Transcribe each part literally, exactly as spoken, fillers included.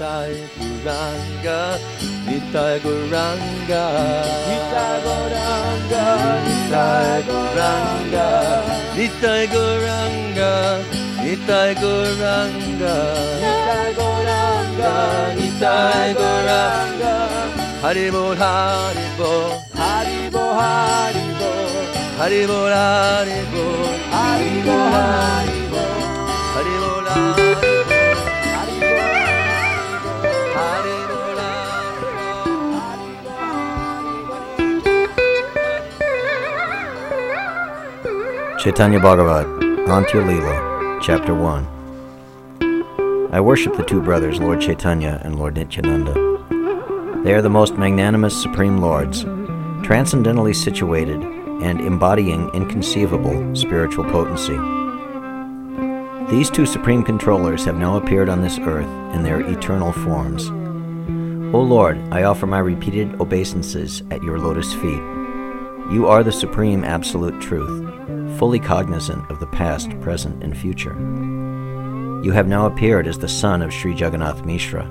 Nitai Gauranga, Nitai Gauranga, Nitai Gauranga, Nitai Gauranga, Nitai Gauranga, Nitai Gauranga, Nitai Gauranga, Nitai Gauranga, Haribol, Haribol, Haribol, Haribol, Haribol, Haribol, Haribol, Haribol, Haribol, Chaitanya Bhagavat, Antya Leela, Chapter one. I worship the two brothers, Lord Chaitanya and Lord Nityananda. They are the most magnanimous Supreme Lords, transcendentally situated and embodying inconceivable spiritual potency. These two Supreme Controllers have now appeared on this earth in their eternal forms. O Lord, I offer my repeated obeisances at your lotus feet. You are the Supreme Absolute Truth, fully cognizant of the past, present, and future. You have now appeared as the son of Sri Jagannath Mishra.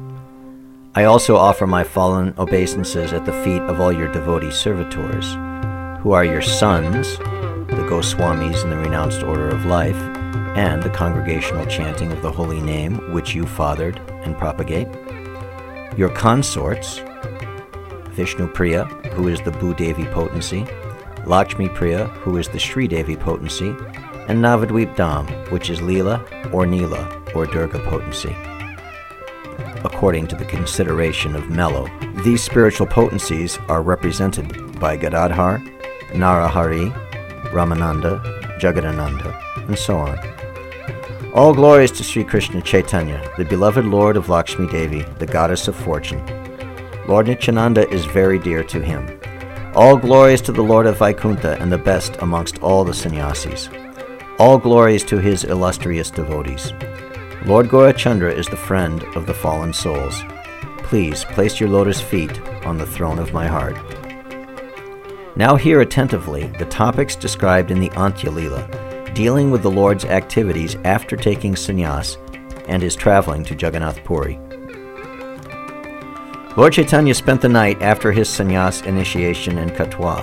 I also offer my fallen obeisances at the feet of all your devotee servitors, who are your sons, the Goswamis in the renounced order of life, and the congregational chanting of the holy name which you fathered and propagate, your consorts, Vishnu Priya, who is the Bhudevi potency, Lakshmi Priya, who is the Sri Devi potency, and Navadvip Dham, which is Leela or Neela or Durga potency. According to the consideration of Melo, these spiritual potencies are represented by Gadadhar, Narahari, Ramananda, Jagadananda, and so on. All glories to Sri Krishna Chaitanya, the beloved Lord of Lakshmi Devi, the goddess of fortune. Lord Nityananda is very dear to him. All glories to the Lord of Vaikuntha and the best amongst all the sannyasis. All glories to his illustrious devotees. Lord Gaurachandra is the friend of the fallen souls. Please place your lotus feet on the throne of my heart. Now hear attentively the topics described in the Antya Leela, dealing with the Lord's activities after taking sannyas and his traveling to Jagannath Puri. Lord Chaitanya spent the night after his sannyas initiation in Katwa.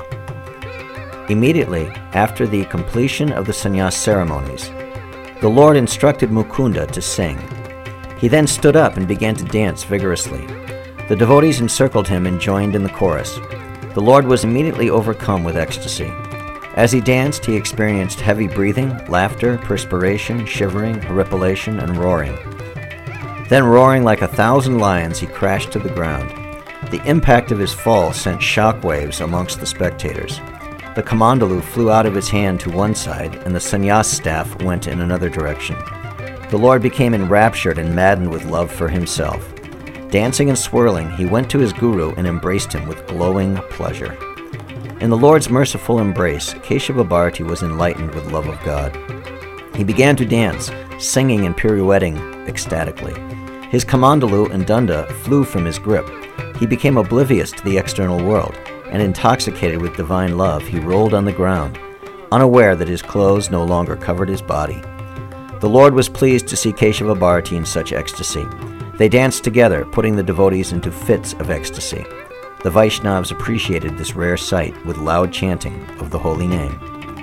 Immediately after the completion of the sannyas ceremonies, the Lord instructed Mukunda to sing. He then stood up and began to dance vigorously. The devotees encircled him and joined in the chorus. The Lord was immediately overcome with ecstasy. As he danced, he experienced heavy breathing, laughter, perspiration, shivering, horripilation, and roaring. Then, roaring like a thousand lions, he crashed to the ground. The impact of his fall sent shock waves amongst the spectators. The kamandalu flew out of his hand to one side, and the sannyas staff went in another direction. The Lord became enraptured and maddened with love for himself. Dancing and swirling, he went to his guru and embraced him with glowing pleasure. In the Lord's merciful embrace, Keshava Bharati was enlightened with love of God. He began to dance, singing and pirouetting ecstatically. His kamandalu and danda flew from his grip. He became oblivious to the external world, and intoxicated with divine love, he rolled on the ground, unaware that his clothes no longer covered his body. The Lord was pleased to see Keshava Bharati in such ecstasy. They danced together, putting the devotees into fits of ecstasy. The Vaishnavas appreciated this rare sight with loud chanting of the holy name.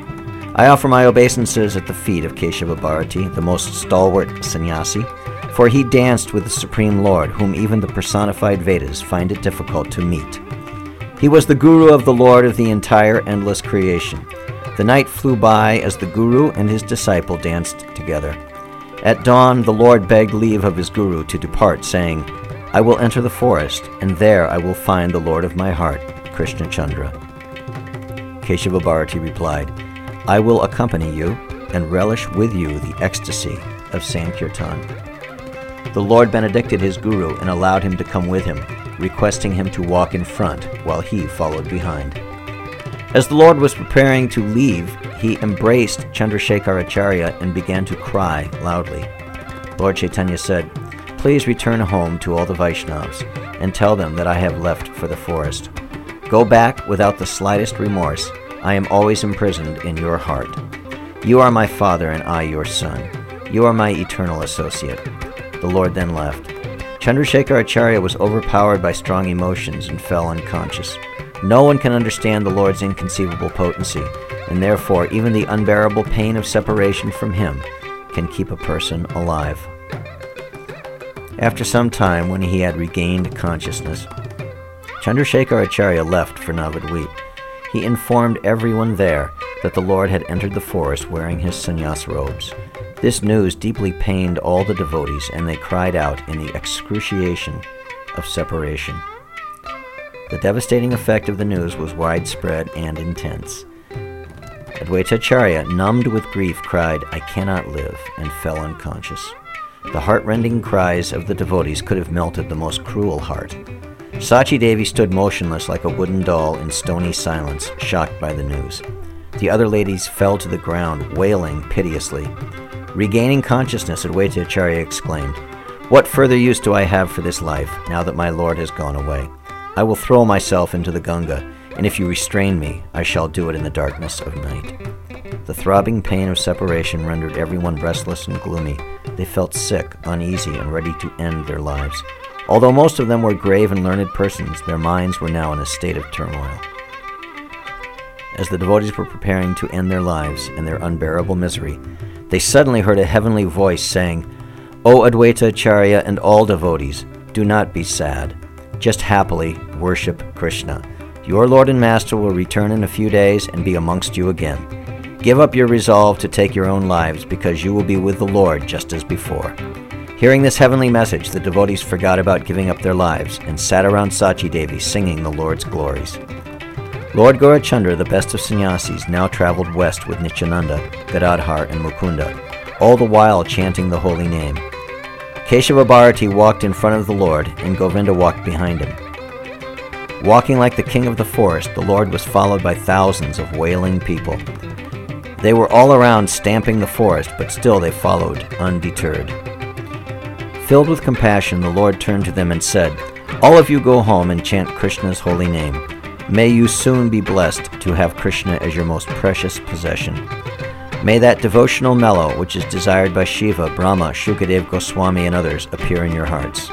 I offer my obeisances at the feet of Keshava Bharati, the most stalwart sannyasi, for he danced with the Supreme Lord, whom even the personified Vedas find it difficult to meet. He was the guru of the Lord of the entire endless creation. The night flew by as the guru and his disciple danced together. At dawn, the Lord begged leave of his guru to depart, saying, "I will enter the forest, and there I will find the Lord of my heart, Krishna Chandra." Keshava Bharati replied, "I will accompany you and relish with you the ecstasy of Sankirtan." The Lord benedicted his guru and allowed him to come with him, requesting him to walk in front while he followed behind. As the Lord was preparing to leave, he embraced Chandrasekharacharya and began to cry loudly. Lord Chaitanya said, "Please return home to all the Vaishnavas and tell them that I have left for the forest. Go back without the slightest remorse. I am always imprisoned in your heart. You are my father and I your son. You are my eternal associate." The Lord then left. Chandrasekhar Acharya was overpowered by strong emotions and fell unconscious. No one can understand the Lord's inconceivable potency, and therefore even the unbearable pain of separation from him can keep a person alive. After some time, when he had regained consciousness, Chandrasekhar Acharya left for Navadvip. He informed everyone there that the Lord had entered the forest wearing his sannyas robes. This news deeply pained all the devotees, and they cried out in the excruciation of separation. The devastating effect of the news was widespread and intense. Advaita Acharya, numbed with grief, cried, "I cannot live," and fell unconscious. The heart-rending cries of the devotees could have melted the most cruel heart. Sachi Devi stood motionless like a wooden doll in stony silence, shocked by the news. The other ladies fell to the ground, wailing piteously. Regaining consciousness, Advaita Acharya exclaimed, "What further use do I have for this life, now that my Lord has gone away? I will throw myself into the Ganga, and if you restrain me, I shall do it in the darkness of night." The throbbing pain of separation rendered everyone restless and gloomy. They felt sick, uneasy, and ready to end their lives. Although most of them were grave and learned persons, their minds were now in a state of turmoil. As the devotees were preparing to end their lives and their unbearable misery, they suddenly heard a heavenly voice saying, "O Advaita Acharya and all devotees, do not be sad. Just happily worship Krishna. Your Lord and Master will return in a few days and be amongst you again. Give up your resolve to take your own lives, because you will be with the Lord just as before." Hearing this heavenly message, the devotees forgot about giving up their lives and sat around Sachi Devi singing the Lord's glories. Lord Gaurachandra, the best of sannyasis, now traveled west with Nityananda, Gadadhar, and Mukunda, all the while chanting the holy name. Keshava Bharati walked in front of the Lord, and Govinda walked behind him. Walking like the king of the forest, the Lord was followed by thousands of wailing people. They were all around stamping the forest, but still they followed, undeterred. Filled with compassion, the Lord turned to them and said, "All of you go home and chant Krishna's holy name. May you soon be blessed to have Krishna as your most precious possession. May that devotional mellow, which is desired by Shiva, Brahma, Shukadev Goswami, and others, appear in your hearts."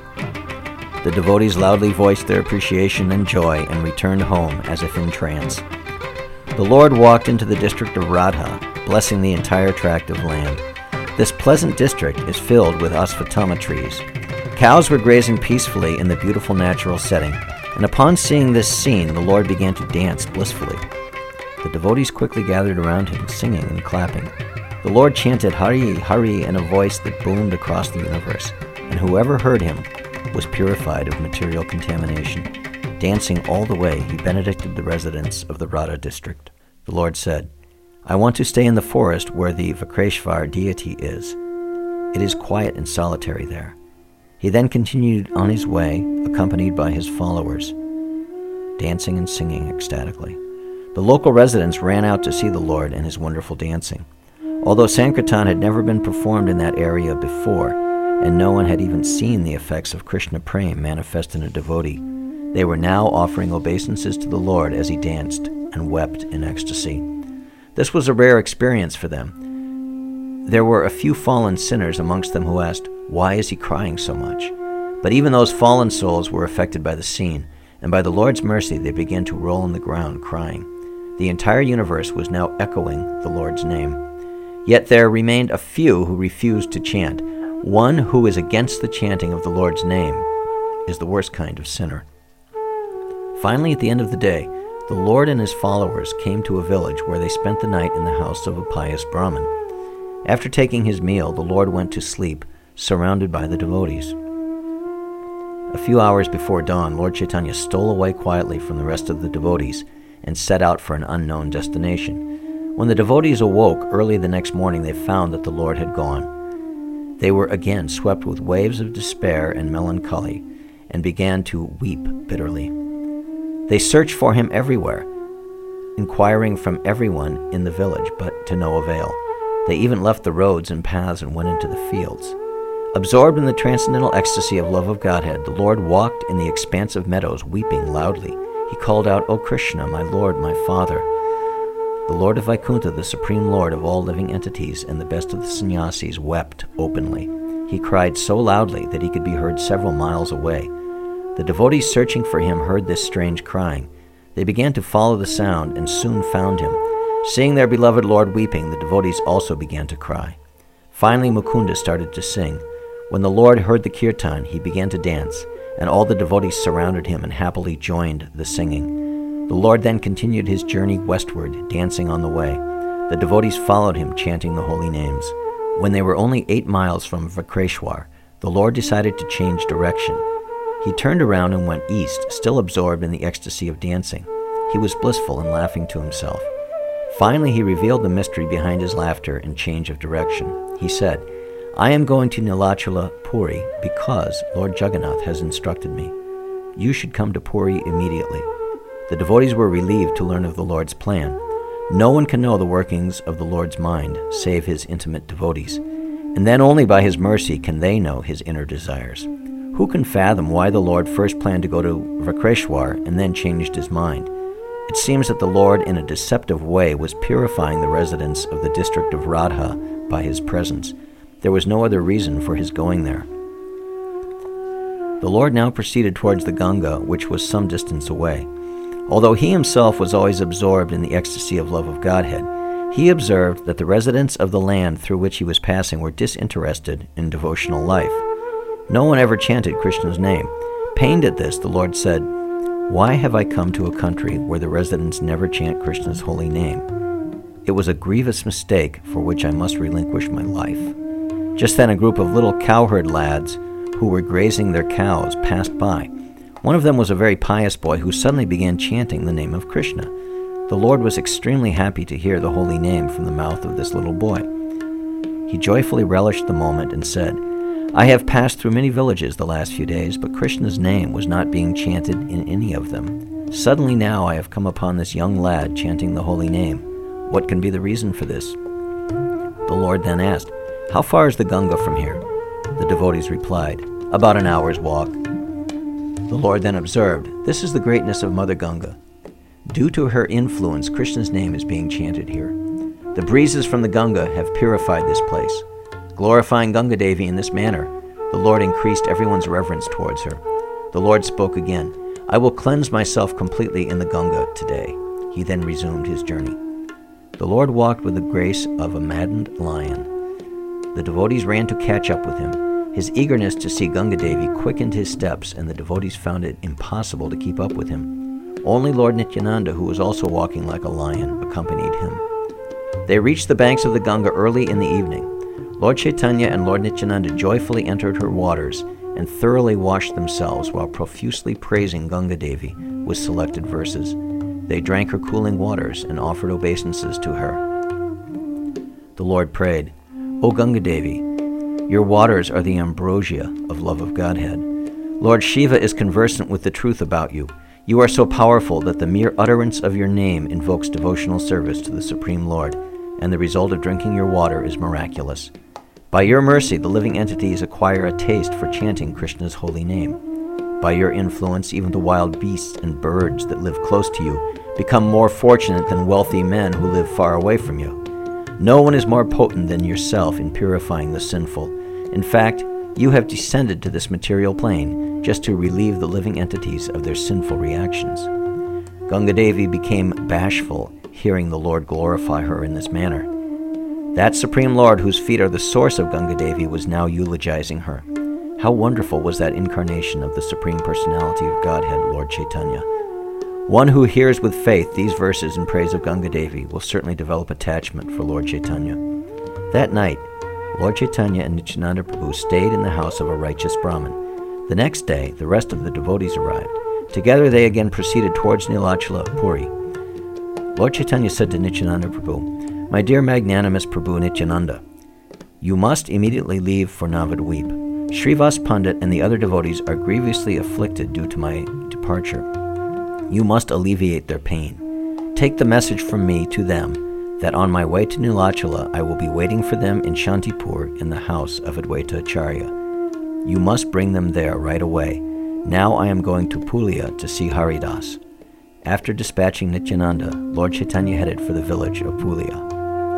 The devotees loudly voiced their appreciation and joy and returned home as if in trance. The Lord walked into the district of Radha, blessing the entire tract of land. This pleasant district is filled with asvatama trees. Cows were grazing peacefully in the beautiful natural setting, and upon seeing this scene, the Lord began to dance blissfully. The devotees quickly gathered around him, singing and clapping. The Lord chanted Hari, Hari in a voice that boomed across the universe, and whoever heard him was purified of material contamination. Dancing all the way, he benedicted the residents of the Radha district. The Lord said, "I want to stay in the forest where the Vakreshvar deity is. It is quiet and solitary there." He then continued on his way, accompanied by his followers, dancing and singing ecstatically. The local residents ran out to see the Lord and his wonderful dancing. Although Sankirtan had never been performed in that area before, and no one had even seen the effects of Krishna Prem manifest in a devotee, they were now offering obeisances to the Lord as he danced and wept in ecstasy. This was a rare experience for them. There were a few fallen sinners amongst them who asked, "Why is he crying so much?" But even those fallen souls were affected by the scene, and by the Lord's mercy they began to roll on the ground crying. The entire universe was now echoing the Lord's name. Yet there remained a few who refused to chant. One who is against the chanting of the Lord's name is the worst kind of sinner. Finally, at the end of the day, the Lord and his followers came to a village where they spent the night in the house of a pious Brahmin. After taking his meal, the Lord went to sleep, surrounded by the devotees. A few hours before dawn, Lord Chaitanya stole away quietly from the rest of the devotees and set out for an unknown destination. When the devotees awoke early the next morning, they found that the Lord had gone. They were again swept with waves of despair and melancholy and began to weep bitterly. They searched for him everywhere, inquiring from everyone in the village, but to no avail. They even left the roads and paths and went into the fields. Absorbed in the transcendental ecstasy of love of Godhead, the Lord walked in the expansive meadows, weeping loudly. He called out, "O Krishna, my Lord, my Father." The Lord of Vaikuntha, the Supreme Lord of all living entities and the best of the sannyasis, wept openly. He cried so loudly that he could be heard several miles away. The devotees searching for him heard this strange crying. They began to follow the sound and soon found him. Seeing their beloved Lord weeping, the devotees also began to cry. Finally, Mukunda started to sing. When the Lord heard the kirtan, he began to dance, and all the devotees surrounded him and happily joined the singing. The Lord then continued his journey westward, dancing on the way. The devotees followed him, chanting the holy names. When they were only eight miles from Vakreshwar, the Lord decided to change direction. He turned around and went east, still absorbed in the ecstasy of dancing. He was blissful and laughing to himself. Finally, he revealed the mystery behind his laughter and change of direction. He said, "I am going to Nilachala Puri because Lord Jagannath has instructed me. You should come to Puri immediately." The devotees were relieved to learn of the Lord's plan. No one can know the workings of the Lord's mind save his intimate devotees, and then only by his mercy can they know his inner desires. Who can fathom why the Lord first planned to go to Vakreshwar and then changed his mind? It seems that the Lord, in a deceptive way, was purifying the residents of the district of Radha by his presence. There was no other reason for his going there. The Lord now proceeded towards the Ganga, which was some distance away. Although he himself was always absorbed in the ecstasy of love of Godhead, he observed that the residents of the land through which he was passing were disinterested in devotional life. No one ever chanted Krishna's name. Pained at this, the Lord said, "Why have I come to a country where the residents never chant Krishna's holy name? It was a grievous mistake for which I must relinquish my life." Just then a group of little cowherd lads who were grazing their cows passed by. One of them was a very pious boy who suddenly began chanting the name of Krishna. The Lord was extremely happy to hear the holy name from the mouth of this little boy. He joyfully relished the moment and said, "I have passed through many villages the last few days, but Krishna's name was not being chanted in any of them. Suddenly now I have come upon this young lad chanting the holy name. What can be the reason for this?" The Lord then asked, "How far is the Ganga from here?" The devotees replied, "About an hour's walk." The Lord then observed, "This is the greatness of Mother Ganga. Due to her influence, Krishna's name is being chanted here. The breezes from the Ganga have purified this place. Glorifying Ganga Devi in this manner, the Lord increased everyone's reverence towards her." The Lord spoke again, "I will cleanse myself completely in the Ganga today." He then resumed his journey. The Lord walked with the grace of a maddened lion. The devotees ran to catch up with him. His eagerness to see Ganga Devi quickened his steps, and the devotees found it impossible to keep up with him. Only Lord Nityananda, who was also walking like a lion, accompanied him. They reached the banks of the Ganga early in the evening. Lord Chaitanya and Lord Nityananda joyfully entered her waters and thoroughly washed themselves while profusely praising Ganga Devi with selected verses. They drank her cooling waters and offered obeisances to her. The Lord prayed, "O Ganga Devi, your waters are the ambrosia of love of Godhead. Lord Shiva is conversant with the truth about you. You are so powerful that the mere utterance of your name invokes devotional service to the Supreme Lord, and the result of drinking your water is miraculous. By your mercy, the living entities acquire a taste for chanting Krishna's holy name. By your influence, even the wild beasts and birds that live close to you become more fortunate than wealthy men who live far away from you. No one is more potent than yourself in purifying the sinful. In fact, you have descended to this material plane just to relieve the living entities of their sinful reactions." Ganga Devi became bashful, hearing the Lord glorify her in this manner. That Supreme Lord, whose feet are the source of Ganga Devi, was now eulogizing her. How wonderful was that incarnation of the Supreme Personality of Godhead, Lord Chaitanya. One who hears with faith these verses in praise of Ganga Devi will certainly develop attachment for Lord Chaitanya. That night, Lord Chaitanya and Nityananda Prabhu stayed in the house of a righteous Brahmin. The next day, the rest of the devotees arrived. Together they again proceeded towards Nilachala Puri. Lord Chaitanya said to Nityananda Prabhu, "My dear magnanimous Prabhu Nityananda, you must immediately leave for Navadweep. Srivas Pandit and the other devotees are grievously afflicted due to my departure. You must alleviate their pain. Take the message from me to them that on my way to Nilachala I will be waiting for them in Shantipur in the house of Advaita Acharya. You must bring them there right away. Now I am going to Pulia to see Haridas." After dispatching Nityananda, Lord Chaitanya headed for the village of Pulia.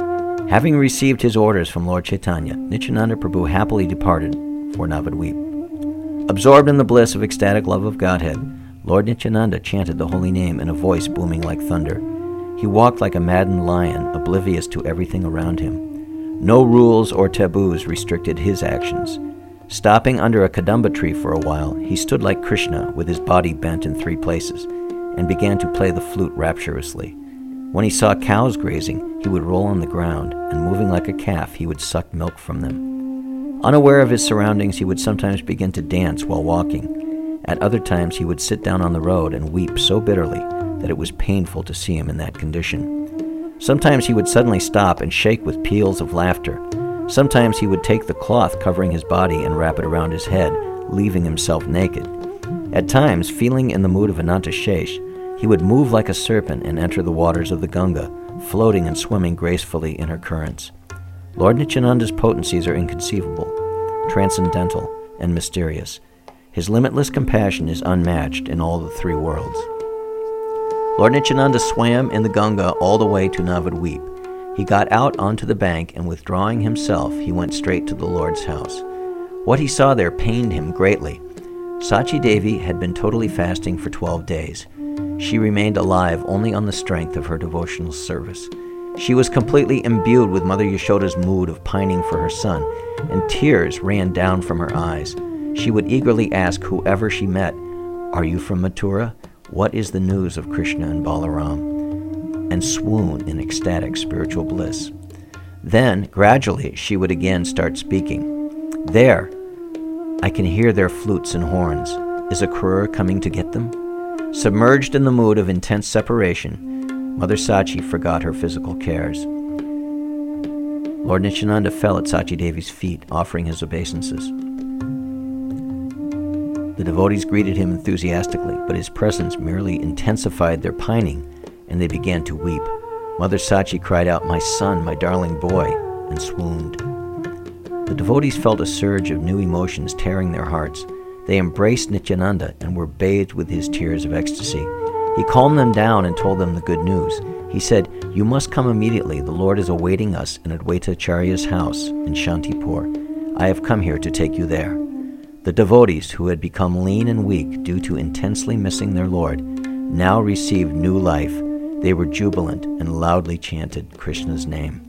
Having received his orders from Lord Chaitanya, Nityananda Prabhu happily departed for Navadvip. Absorbed in the bliss of ecstatic love of Godhead, Lord Nityananda chanted the holy name in a voice booming like thunder. He walked like a maddened lion, oblivious to everything around him. No rules or taboos restricted his actions. Stopping under a kadamba tree for a while, he stood like Krishna with his body bent in three places, and began to play the flute rapturously. When he saw cows grazing, he would roll on the ground, and moving like a calf, he would suck milk from them. Unaware of his surroundings, he would sometimes begin to dance while walking. At other times, he would sit down on the road and weep so bitterly that it was painful to see him in that condition. Sometimes he would suddenly stop and shake with peals of laughter. Sometimes he would take the cloth covering his body and wrap it around his head, leaving himself naked. At times, feeling in the mood of Ananta Shesh, he would move like a serpent and enter the waters of the Ganga, floating and swimming gracefully in her currents. Lord Nityananda's potencies are inconceivable, transcendental, and mysterious. His limitless compassion is unmatched in all the three worlds. Lord Nityananda swam in the Ganga all the way to Navadvip. He got out onto the bank, and withdrawing himself, he went straight to the Lord's house. What he saw there pained him greatly. Sachi Devi had been totally fasting for twelve days. She remained alive only on the strength of her devotional service. She was completely imbued with Mother Yashoda's mood of pining for her son, and tears ran down from her eyes. She would eagerly ask whoever she met, "Are you from Mathura? What is the news of Krishna and Balaram?" and swoon in ecstatic spiritual bliss. Then, gradually, she would again start speaking. "There, I can hear their flutes and horns. Is a Akrura coming to get them?" Submerged in the mood of intense separation, Mother Sachi forgot her physical cares. Lord Nityananda fell at Sachi Devi's feet, offering his obeisances. The devotees greeted him enthusiastically, but his presence merely intensified their pining, and they began to weep. Mother Sachi cried out, "My son, my darling boy," and swooned. The devotees felt a surge of new emotions tearing their hearts. They embraced Nityananda and were bathed with his tears of ecstasy. He calmed them down and told them the good news. He said, "You must come immediately. The Lord is awaiting us in Advaitacharya's house in Shantipur. I have come here to take you there." The devotees, who had become lean and weak due to intensely missing their Lord, now received new life. They were jubilant and loudly chanted Krishna's name.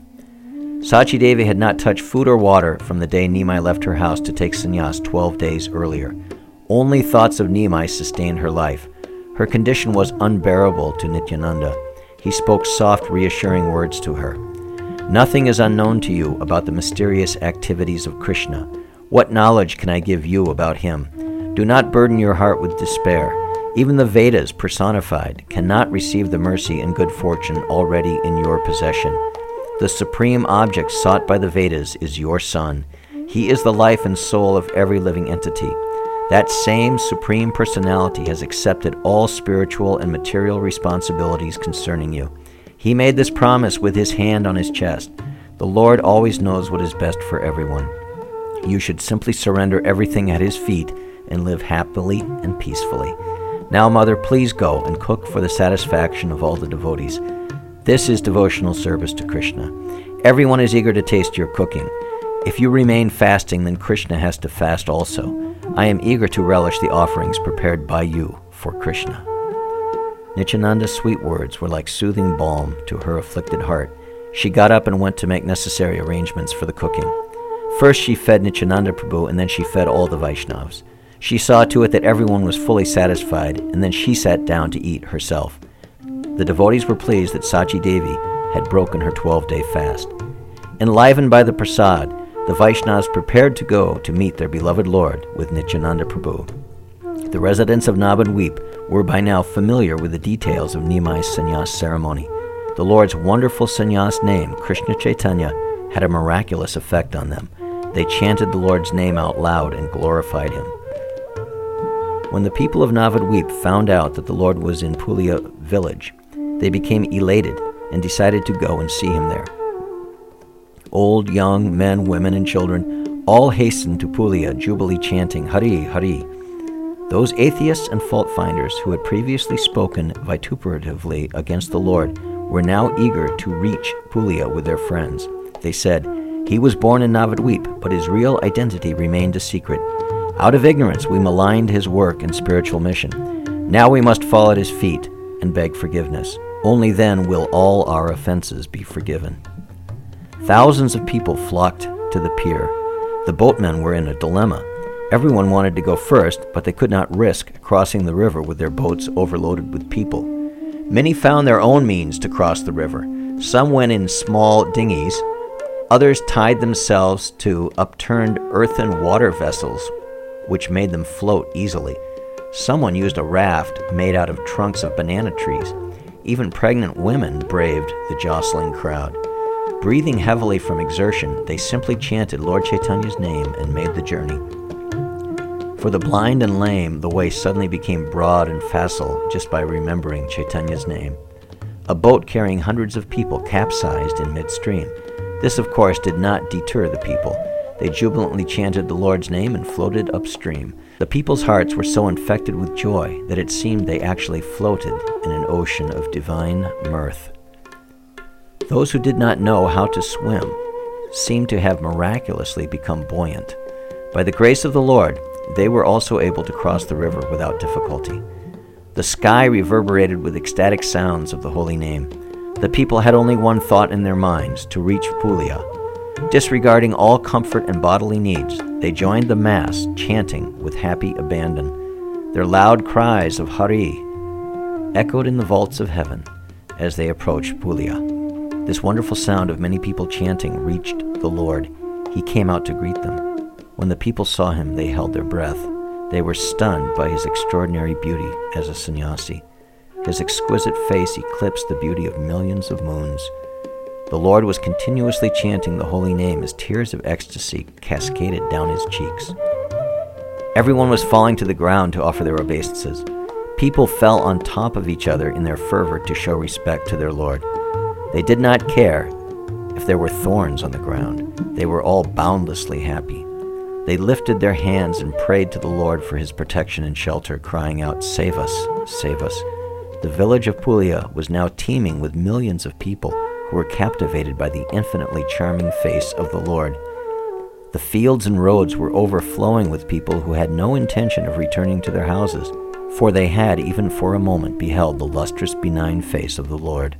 Sachi Devi had not touched food or water from the day Nimai left her house to take sannyas twelve days earlier. Only thoughts of Nimai sustained her life. Her condition was unbearable to Nityananda. He spoke soft, reassuring words to her. "Nothing is unknown to you about the mysterious activities of Krishna. What knowledge can I give you about him? Do not burden your heart with despair. Even the Vedas personified cannot receive the mercy and good fortune already in your possession. The supreme object sought by the Vedas is your son. He is the life and soul of every living entity. That same supreme personality has accepted all spiritual and material responsibilities concerning you. He made this promise with his hand on his chest. The Lord always knows what is best for everyone. You should simply surrender everything at his feet and live happily and peacefully. Now, Mother, please go and cook for the satisfaction of all the devotees. This is devotional service to Krishna. Everyone is eager to taste your cooking. If you remain fasting, then Krishna has to fast also. I am eager to relish the offerings prepared by you for Krishna." Nityananda's sweet words were like soothing balm to her afflicted heart. She got up and went to make necessary arrangements for the cooking. First she fed Nityananda Prabhu, and then she fed all the Vaishnavas. She saw to it that everyone was fully satisfied, and then she sat down to eat herself. The devotees were pleased that Sachi Devi had broken her twelve-day fast. Enlivened by the prasad, the Vaishnavas prepared to go to meet their beloved Lord with Nityananda Prabhu. The residents of Navadvip were by now familiar with the details of Nimai's sannyas ceremony. The Lord's wonderful sannyas name, Krishna Chaitanya, had a miraculous effect on them. They chanted the Lord's name out loud and glorified him. When the people of Navadvip found out that the Lord was in Pulia village, they became elated and decided to go and see him there. Old, young, men, women, and children all hastened to Pulia, jubilee chanting, "Hari, Hari." Those atheists and fault-finders who had previously spoken vituperatively against the Lord were now eager to reach Pulia with their friends. They said, "He was born in Navadvip, but his real identity remained a secret. Out of ignorance, we maligned his work and spiritual mission. Now we must fall at his feet and beg forgiveness. Only then will all our offenses be forgiven." Thousands of people flocked to the pier. The boatmen were in a dilemma. Everyone wanted to go first, but they could not risk crossing the river with their boats overloaded with people. Many found their own means to cross the river. Some went in small dinghies. Others tied themselves to upturned earthen water vessels, which made them float easily. Someone used a raft made out of trunks of banana trees. Even pregnant women braved the jostling crowd. Breathing heavily from exertion, they simply chanted Lord Chaitanya's name and made the journey. For the blind and lame, the way suddenly became broad and facile just by remembering Chaitanya's name. A boat carrying hundreds of people capsized in midstream. This, of course, did not deter the people. They jubilantly chanted the Lord's name and floated upstream. The people's hearts were so infected with joy that it seemed they actually floated in an ocean of divine mirth. Those who did not know how to swim seemed to have miraculously become buoyant. By the grace of the Lord, they were also able to cross the river without difficulty. The sky reverberated with ecstatic sounds of the holy name. The people had only one thought in their minds, to reach Pulia. Disregarding all comfort and bodily needs, they joined the mass, chanting with happy abandon. Their loud cries of Hari echoed in the vaults of heaven as they approached Pulia. This wonderful sound of many people chanting reached the Lord. He came out to greet them. When the people saw him, they held their breath. They were stunned by his extraordinary beauty as a sannyasi. His exquisite face eclipsed the beauty of millions of moons. The Lord was continuously chanting the holy name as tears of ecstasy cascaded down his cheeks. Everyone was falling to the ground to offer their obeisances. People fell on top of each other in their fervor to show respect to their Lord. They did not care if there were thorns on the ground. They were all boundlessly happy. They lifted their hands and prayed to the Lord for his protection and shelter, crying out, "Save us, save us." The village of Pulia was now teeming with millions of people who were captivated by the infinitely charming face of the Lord. The fields and roads were overflowing with people who had no intention of returning to their houses, for they had, even for a moment, beheld the lustrous, benign face of the Lord.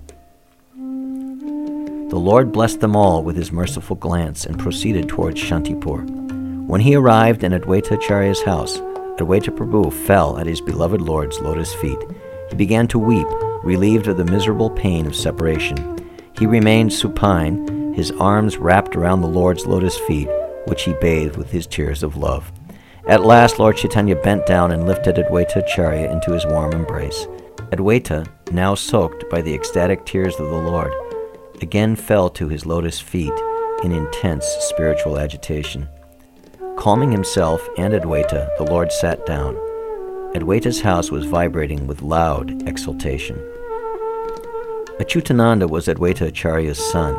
The Lord blessed them all with his merciful glance and proceeded towards Shantipur. When he arrived in Adwaita Acharya's house, Adwaita Prabhu fell at his beloved Lord's lotus feet. He began to weep, relieved of the miserable pain of separation. He remained supine, his arms wrapped around the Lord's lotus feet, which he bathed with his tears of love. At last, Lord Chaitanya bent down and lifted Adwaita Acharya into his warm embrace. Adwaita, now soaked by the ecstatic tears of the Lord, again fell to his lotus feet in intense spiritual agitation. Calming himself and Adwaita, the Lord sat down. Adwaita's house was vibrating with loud exultation. Achyutananda was Adwaita Acharya's son.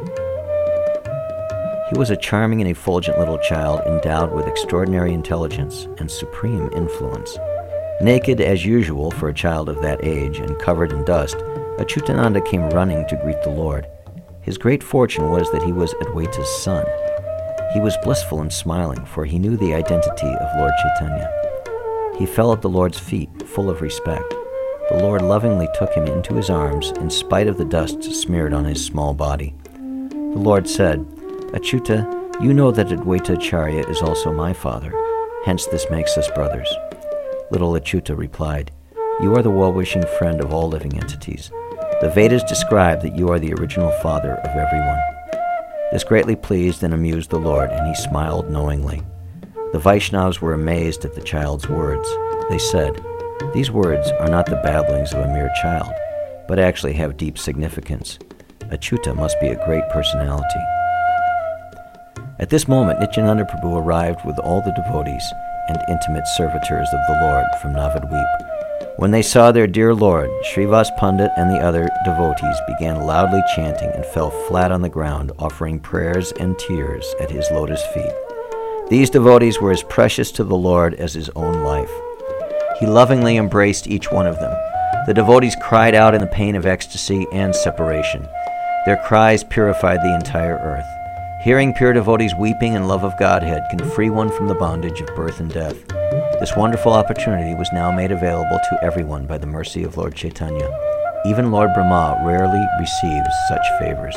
He was a charming and effulgent little child endowed with extraordinary intelligence and supreme influence. Naked as usual for a child of that age and covered in dust, Achyutananda came running to greet the Lord. His great fortune was that he was Adwaita's son. He was blissful and smiling, for he knew the identity of Lord Chaitanya. He fell at the Lord's feet, full of respect. The Lord lovingly took him into his arms, in spite of the dust smeared on his small body. The Lord said, "Achyuta, you know that Adwaita Acharya is also my father. Hence this makes us brothers." Little Achyuta replied, "You are the well-wishing friend of all living entities. The Vedas describe that you are the original father of everyone." This greatly pleased and amused the Lord, and he smiled knowingly. The Vaishnavas were amazed at the child's words. They said, "These words are not the babblings of a mere child, but actually have deep significance. Achyuta must be a great personality." At this moment, Nityananda Prabhu arrived with all the devotees and intimate servitors of the Lord from Navadvip. When they saw their dear Lord, Srivas Pandit and the other devotees began loudly chanting and fell flat on the ground, offering prayers and tears at his lotus feet. These devotees were as precious to the Lord as his own life. He lovingly embraced each one of them. The devotees cried out in the pain of ecstasy and separation. Their cries purified the entire earth. Hearing pure devotees weeping in love of Godhead can free one from the bondage of birth and death. This wonderful opportunity was now made available to everyone by the mercy of Lord Chaitanya. Even Lord Brahma rarely receives such favors.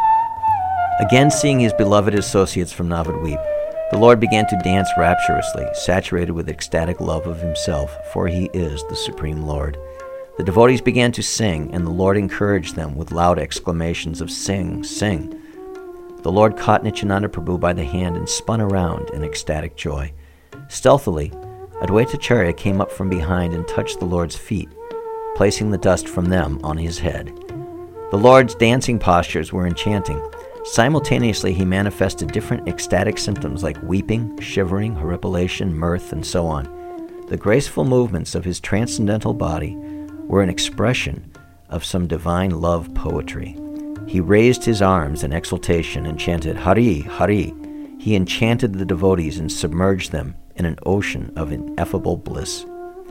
Again seeing his beloved associates from Navadvip, the Lord began to dance rapturously, saturated with ecstatic love of himself, for he is the Supreme Lord. The devotees began to sing, and the Lord encouraged them with loud exclamations of "Sing, sing!" The Lord caught Nityananda Prabhu by the hand and spun around in ecstatic joy. Stealthily, Advaitacharya came up from behind and touched the Lord's feet, placing the dust from them on his head. The Lord's dancing postures were enchanting. Simultaneously, he manifested different ecstatic symptoms like weeping, shivering, horripilation, mirth, and so on. The graceful movements of his transcendental body were an expression of some divine love poetry. He raised his arms in exultation and chanted Hari, Hari. He enchanted the devotees and submerged them in an ocean of ineffable bliss.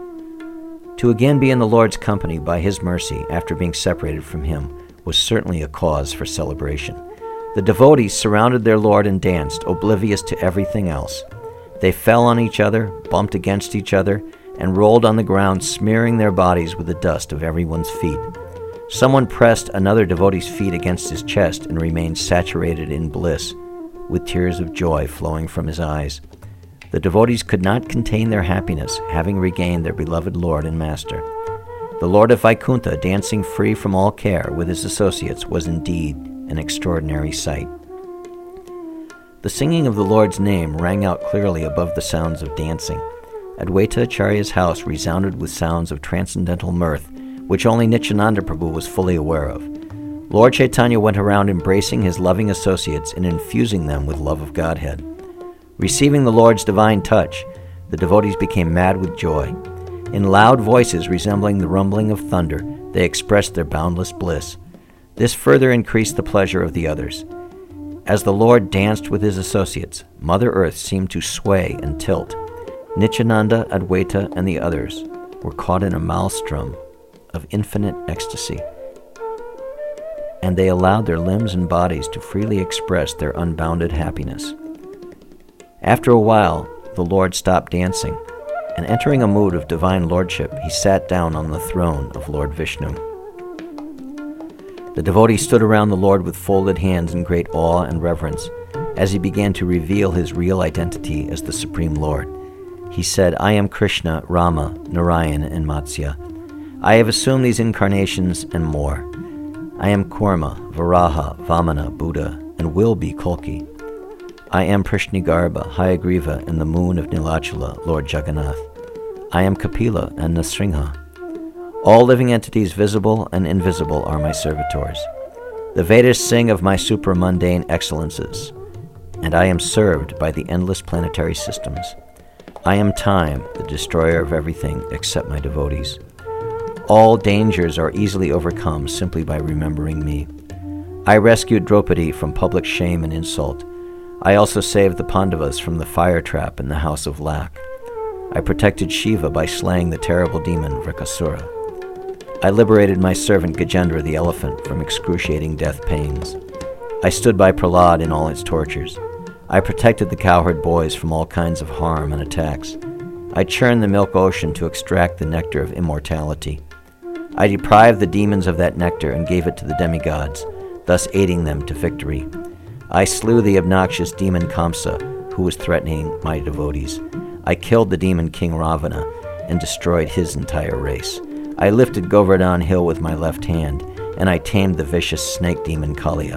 To again be in the Lord's company by his mercy after being separated from him was certainly a cause for celebration. The devotees surrounded their Lord and danced, oblivious to everything else. They fell on each other, bumped against each other, and rolled on the ground, smearing their bodies with the dust of everyone's feet. Someone pressed another devotee's feet against his chest and remained saturated in bliss, with tears of joy flowing from his eyes. The devotees could not contain their happiness, having regained their beloved Lord and Master. The Lord of Vaikuntha, dancing free from all care with his associates, was indeed an extraordinary sight. The singing of the Lord's name rang out clearly above the sounds of dancing. Advaita Acharya's house resounded with sounds of transcendental mirth, which only Nityananda Prabhu was fully aware of. Lord Chaitanya went around embracing his loving associates and infusing them with love of Godhead. Receiving the Lord's divine touch, the devotees became mad with joy. In loud voices resembling the rumbling of thunder, they expressed their boundless bliss. This further increased the pleasure of the others. As the Lord danced with his associates, Mother Earth seemed to sway and tilt. Nityananda, Advaita, and the others were caught in a maelstrom of infinite ecstasy, and they allowed their limbs and bodies to freely express their unbounded happiness. After a while, the Lord stopped dancing, and entering a mood of divine lordship, he sat down on the throne of Lord Vishnu. The devotees stood around the Lord with folded hands in great awe and reverence as he began to reveal his real identity as the Supreme Lord. He said, "I am Krishna, Rama, Narayan, and Matsya. I have assumed these incarnations and more. I am Kurma, Varaha, Vamana, Buddha, and will be Kalki. I am Prishnigarbha, Hayagriva, and the moon of Nilachala, Lord Jagannath. I am Kapila and Nasringha. All living entities, visible and invisible, are my servitors. The Vedas sing of my supramundane excellences, and I am served by the endless planetary systems. I am time, the destroyer of everything except my devotees. All dangers are easily overcome simply by remembering me. I rescued Draupadi from public shame and insult. I also saved the Pandavas from the fire trap in the house of lack. I protected Shiva by slaying the terrible demon Vrikasura. I liberated my servant Gajendra the elephant from excruciating death pains. I stood by Prahlad in all his tortures. I protected the cowherd boys from all kinds of harm and attacks. I churned the milk ocean to extract the nectar of immortality. I deprived the demons of that nectar and gave it to the demigods, thus aiding them to victory. I slew the obnoxious demon Kamsa, who was threatening my devotees. I killed the demon King Ravana and destroyed his entire race. I lifted Govardhan Hill with my left hand, and I tamed the vicious snake demon Kaliya.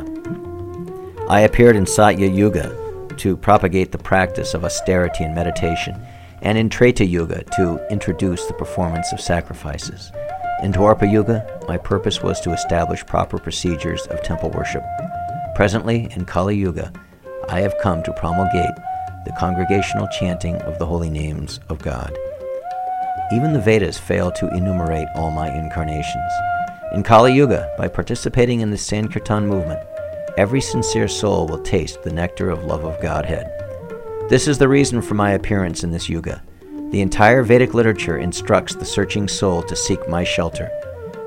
I appeared in Satya Yuga to propagate the practice of austerity and meditation, and in Treta Yuga to introduce the performance of sacrifices. In Dwapara Yuga, my purpose was to establish proper procedures of temple worship. Presently, in Kali Yuga, I have come to promulgate the congregational chanting of the holy names of God. Even the Vedas fail to enumerate all my incarnations. In Kali Yuga, by participating in the Sankirtan movement, every sincere soul will taste the nectar of love of Godhead. This is the reason for my appearance in this Yuga. The entire Vedic literature instructs the searching soul to seek my shelter.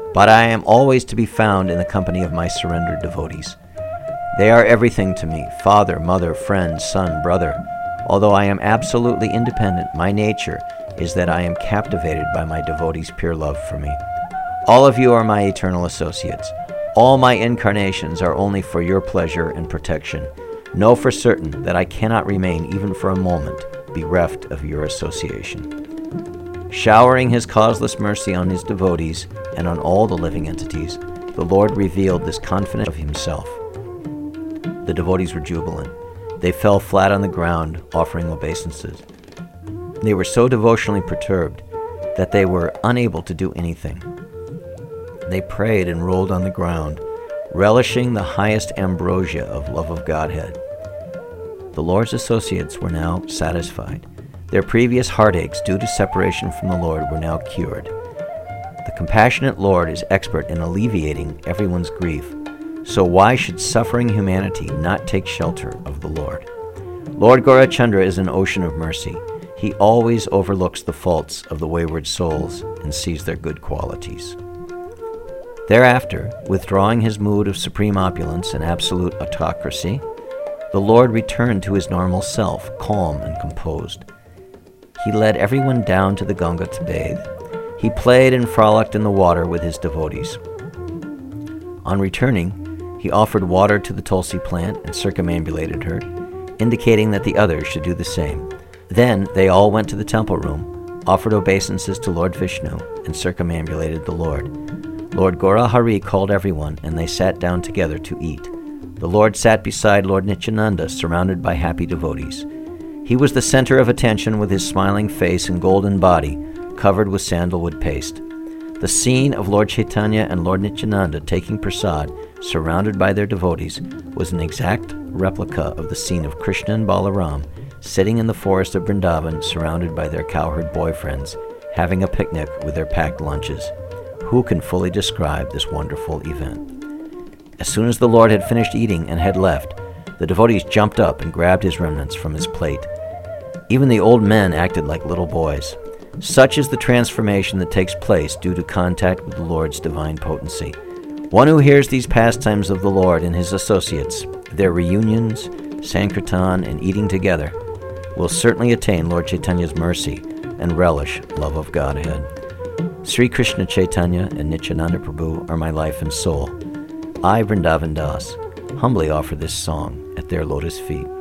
but I am always to be found in the company of my surrendered devotees. They are everything to me, father, mother, friend, son, brother. Although I am absolutely independent, my nature is that I am captivated by my devotees' pure love for me. All of you are my eternal associates. All my incarnations are only for your pleasure and protection. Know for certain that I cannot remain even for a moment bereft of your association. Showering his causeless mercy on his devotees and on all the living entities, the Lord revealed this confidence of himself. The devotees were jubilant. They fell flat on the ground, offering obeisances. They were so devotionally perturbed that they were unable to do anything. They prayed and rolled on the ground, relishing the highest ambrosia of love of Godhead. The Lord's associates were now satisfied. Their previous heartaches due to separation from the Lord were now cured. The compassionate Lord is expert in alleviating everyone's grief, so why should suffering humanity not take shelter of the Lord? Lord Gaurachandra is an ocean of mercy. He always overlooks the faults of the wayward souls and sees their good qualities. Thereafter, withdrawing his mood of supreme opulence and absolute autocracy, the Lord returned to his normal self, calm and composed. He led everyone down to the Ganga to bathe. He played and frolicked in the water with his devotees. On returning, he offered water to the Tulsi plant and circumambulated her, indicating that the others should do the same. Then they all went to the temple room, offered obeisances to Lord Vishnu, and circumambulated the Lord. Lord Gaurahari called everyone, and they sat down together to eat. The Lord sat beside Lord Nityananda, surrounded by happy devotees. He was the center of attention with his smiling face and golden body, covered with sandalwood paste. The scene of Lord Chaitanya and Lord Nityananda taking prasad, surrounded by their devotees, was an exact replica of the scene of Krishna and Balaram sitting in the forest of Vrindavan, surrounded by their cowherd boyfriends, having a picnic with their packed lunches. Who can fully describe this wonderful event? As soon as the Lord had finished eating and had left, the devotees jumped up and grabbed his remnants from his plate. Even the old men acted like little boys. Such is the transformation that takes place due to contact with the Lord's divine potency. One who hears these pastimes of the Lord and his associates, their reunions, Sankirtan, and eating together, will certainly attain Lord Chaitanya's mercy and relish love of Godhead. Sri Krishna Chaitanya and Nityananda Prabhu are my life and soul. I, Vrindavan Das, humbly offer this song at their lotus feet.